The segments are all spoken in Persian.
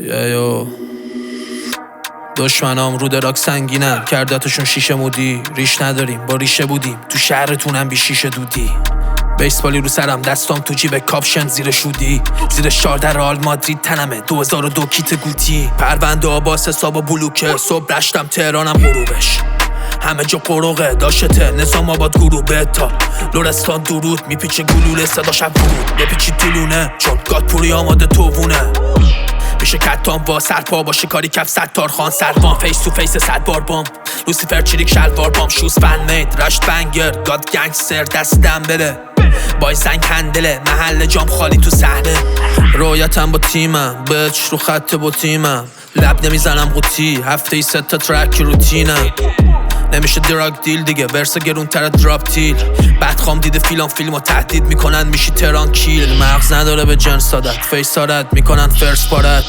دشمنام رو دراک سنگینن، کردتشون شیشه مودی. ریش نداریم با ریشه بودیم، تو شهرتونم بی شیشه دودی. بیسبالی رو سرم، دستام تو جیب کاپشن زیر شودی. زیر 14 رئال مادرید تنمه، 2002 کیت گوتی. پرونده آباس حساب بلوکه، صبح رشتم تهرانم غروبش. همه جا قروقه داشته نظام آباد گروه بتا. لرستان درود میپیچه گلوله، صدا شب ورود بپیچی تلونه، چون گاد پوری آماده توونه. میشه کتام با سرپا با شکاری کف ستار خان سروان. فیس تو فیس 100 بار بام، لوسیفر چریک شلوار بام. شوز فن مید رشت بنگر، گاد گنگستر دستم بده. بای زنگ هندله، محل جام خالی تو صحنه. رویتم با تیمم، بچ رو خط با تیمم. لب نمیزنم قوطی، هفته ای 3 تا ترک روتینم. نمیشه دراگ دیل دیگه، ورس گرون تر دراپ تیل. بدخوام دیده فیلمو تهدید میکنن میشی تران کیل. مغز نداره به جنسادت، فیسارت میکنن فرس پارت.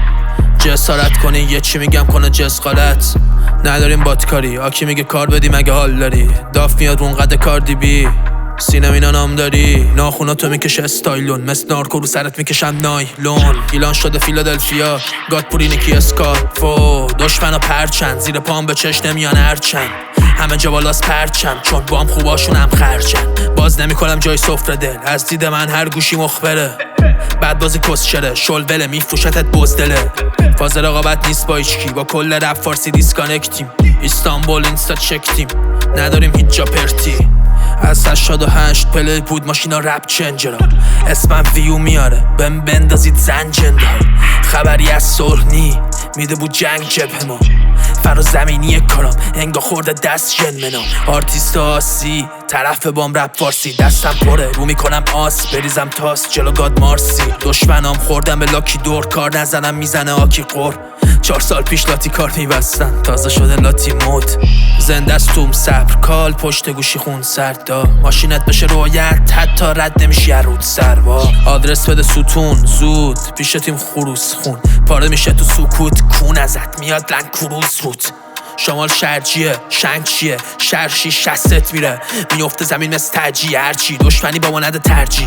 جسارت کنی یه چی میگم کنه جسقالت. نداریم باتکاری، آکی میگه کار بدی مگه حال داری. داف میاد رون قد کاردی بی، سینم اینا نام داری. ناخوناتو میکشه استایلون، مثل نارکو رو سرت میکشم نایلون. ایلان شده فیلادلفیا، گاد پوری نیکی اسکارفو. دشمنا پرچن، زیر پام به چش نمیان هرچن. همه جا بالاس پرچم، چون بام خوباشونم خرچن. باز نمیکنم جای سفره دل، از دید من هر گوشی مخبره. بعد بازی کسچره، شلوله میفروشتت بزدله. فاز رقابت نیست با ایچکی، با کل رپ فارسی دیسکانکتیم. استانبول اینستا چکتیم، نداریم هیچ جا پرتی. از 88 پلی بود ماشینا رپ چنجرا. اسمم ویو میاره، بهم بندازید زنجنده. خبری از صلح نی، میده بود جنگ جبه ما. فرا زمینی کارم، انگا خورده دست جنمنام. آرتیست آسی، طرف بام رپ فارسی. دستم پره، رو میکنم آس، بریزم تاس جلو گاد مارسی. دشمنام خوردم به لاکی دور، کار نزنم میزنه آکی قور. 4 سال پیش لاتی کار میبستن، تازه شده لاتی مود. زنده استوم صبر کال، پشت گوشی خون سردا. ماشینت بشه رویت، حتی رد نمیشی رود سروا. آدرس بده ستون زود، پیش تیم خروس خون. پاره میشه تو سکوت، کون ازت میاد لنگ کروز هوت. شمال شرجیه، شنگ چیه، شرشی شست میره. میفته زمین مثل ترجیه، هرچی دشمنی با ما نده ترجیح.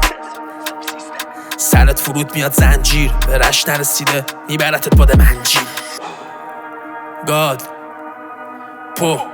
سرت فرود میاد زنجیر، به رشت نرسیده میبرتت باد منجیر. گاد پو